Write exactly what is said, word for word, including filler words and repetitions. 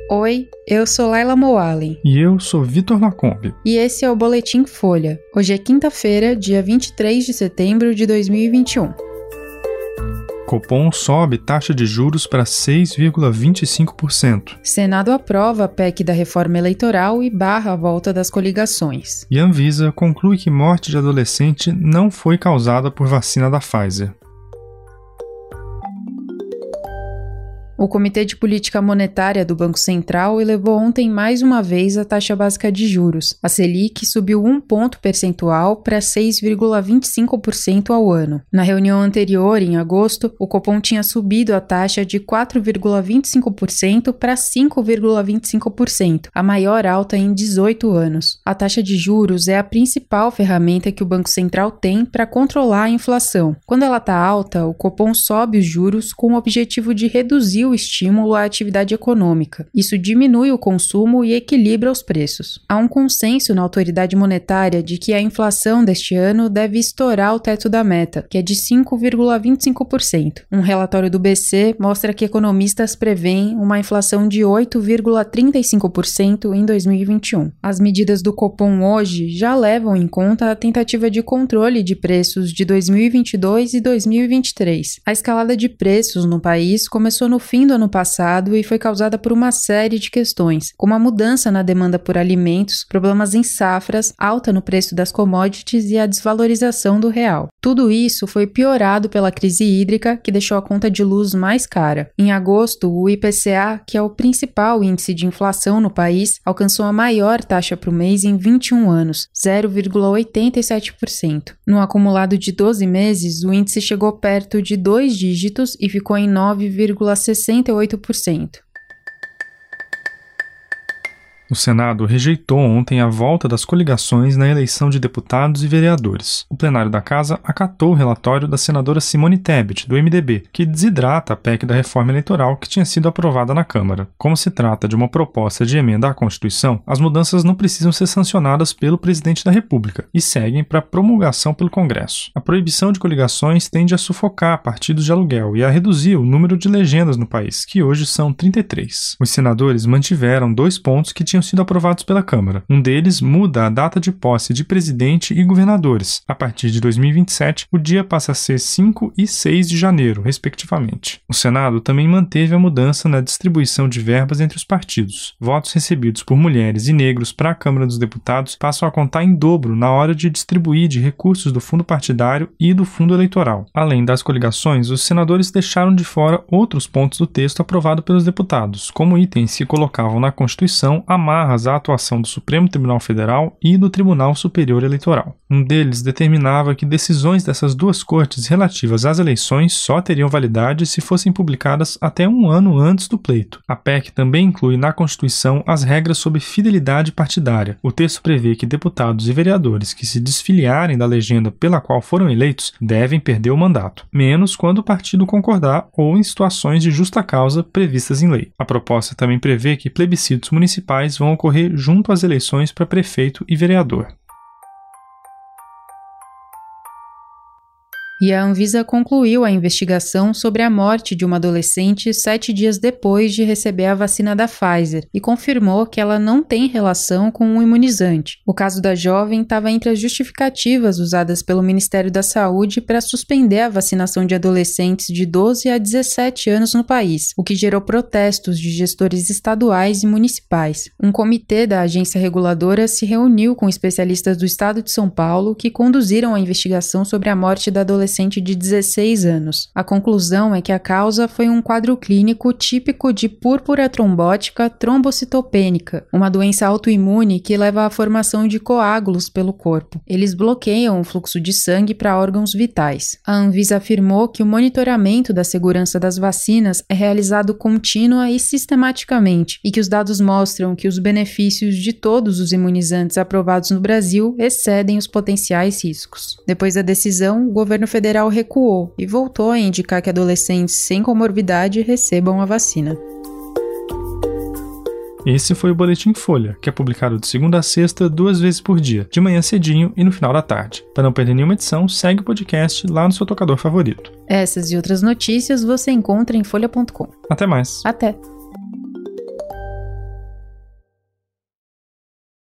Oi, eu sou Laila Moalen. E eu sou Vitor Lacombe. E esse é o Boletim Folha. Hoje é quinta-feira, dia vinte e três de setembro de dois mil e vinte e um. Copom sobe taxa de juros para seis vírgula vinte e cinco por cento. Senado aprova a P E C da reforma eleitoral e barra a volta das coligações. E Anvisa conclui que morte de adolescente não foi causada por vacina da Pfizer. O Comitê de Política Monetária do Banco Central elevou ontem mais uma vez a taxa básica de juros. A Selic subiu um ponto percentual para seis vírgula vinte e cinco por cento ao ano. Na reunião anterior, em agosto, o Copom tinha subido a taxa de quatro vírgula vinte e cinco por cento para cinco vírgula vinte e cinco por cento, a maior alta em dezoito anos. A taxa de juros é a principal ferramenta que o Banco Central tem para controlar a inflação. Quando ela está alta, o Copom sobe os juros com o objetivo de reduzir o estímulo à atividade econômica. Isso diminui o consumo e equilibra os preços. Há um consenso na autoridade monetária de que a inflação deste ano deve estourar o teto da meta, que é de cinco vírgula vinte e cinco por cento. Um relatório do B C mostra que economistas preveem uma inflação de oito vírgula trinta e cinco por cento em dois mil e vinte e um. As medidas do Copom hoje já levam em conta a tentativa de controle de preços de dois mil e vinte e dois e dois mil e vinte e três. A escalada de preços no país começou no fim do ano passado e foi causada por uma série de questões, como a mudança na demanda por alimentos, problemas em safras, alta no preço das commodities e a desvalorização do real. Tudo isso foi piorado pela crise hídrica, que deixou a conta de luz mais cara. Em agosto, o I P C A, que é o principal índice de inflação no país, alcançou a maior taxa para o mês em vinte e um anos, zero vírgula oitenta e sete por cento. No acumulado de doze meses, o índice chegou perto de dois dígitos e ficou em nove vírgula sessenta e oito por cento. O Senado rejeitou ontem a volta das coligações na eleição de deputados e vereadores. O plenário da Casa acatou o relatório da senadora Simone Tebet, do M D B, que desidrata a P E C da reforma eleitoral que tinha sido aprovada na Câmara. Como se trata de uma proposta de emenda à Constituição, as mudanças não precisam ser sancionadas pelo presidente da República e seguem para promulgação pelo Congresso. A proibição de coligações tende a sufocar partidos de aluguel e a reduzir o número de legendas no país, que hoje são trinta e três. Os senadores mantiveram dois pontos que tinham sido aprovados pela Câmara. Um deles muda a data de posse de presidente e governadores. A partir de dois mil e vinte e sete, o dia passa a ser cinco e seis de janeiro, respectivamente. O Senado também manteve a mudança na distribuição de verbas entre os partidos. Votos recebidos por mulheres e negros para a Câmara dos Deputados passam a contar em dobro na hora de distribuir de recursos do fundo partidário e do fundo eleitoral. Além das coligações, os senadores deixaram de fora outros pontos do texto aprovado pelos deputados, como itens que colocavam na Constituição amarras à atuação do Supremo Tribunal Federal e do Tribunal Superior Eleitoral. Um deles determinava que decisões dessas duas cortes relativas às eleições só teriam validade se fossem publicadas até um ano antes do pleito. A P E C também inclui na Constituição as regras sobre fidelidade partidária. O texto prevê que deputados e vereadores que se desfiliarem da legenda pela qual foram eleitos devem perder o mandato, menos quando o partido concordar ou em situações de justa causa previstas em lei. A proposta também prevê que plebiscitos municipais vão ocorrer junto às eleições para prefeito e vereador. E a Anvisa concluiu a investigação sobre a morte de uma adolescente sete dias depois de receber a vacina da Pfizer e confirmou que ela não tem relação com um imunizante. O caso da jovem estava entre as justificativas usadas pelo Ministério da Saúde para suspender a vacinação de adolescentes de doze a dezessete anos no país, o que gerou protestos de gestores estaduais e municipais. Um comitê da agência reguladora se reuniu com especialistas do estado de São Paulo que conduziram a investigação sobre a morte da adolescente de dezesseis anos. A conclusão é que a causa foi um quadro clínico típico de púrpura trombótica trombocitopênica, uma doença autoimune que leva à formação de coágulos pelo corpo. Eles bloqueiam o fluxo de sangue para órgãos vitais. A Anvisa afirmou que o monitoramento da segurança das vacinas é realizado contínua e sistematicamente e que os dados mostram que os benefícios de todos os imunizantes aprovados no Brasil excedem os potenciais riscos. Depois da decisão, o governo federal federal recuou e voltou a indicar que adolescentes sem comorbidade recebam a vacina. Esse foi o Boletim Folha, que é publicado de segunda a sexta, duas vezes por dia, de manhã cedinho e no final da tarde. Para não perder nenhuma edição, segue o podcast lá no seu tocador favorito. Essas e outras notícias você encontra em folha ponto com. Até mais. Até.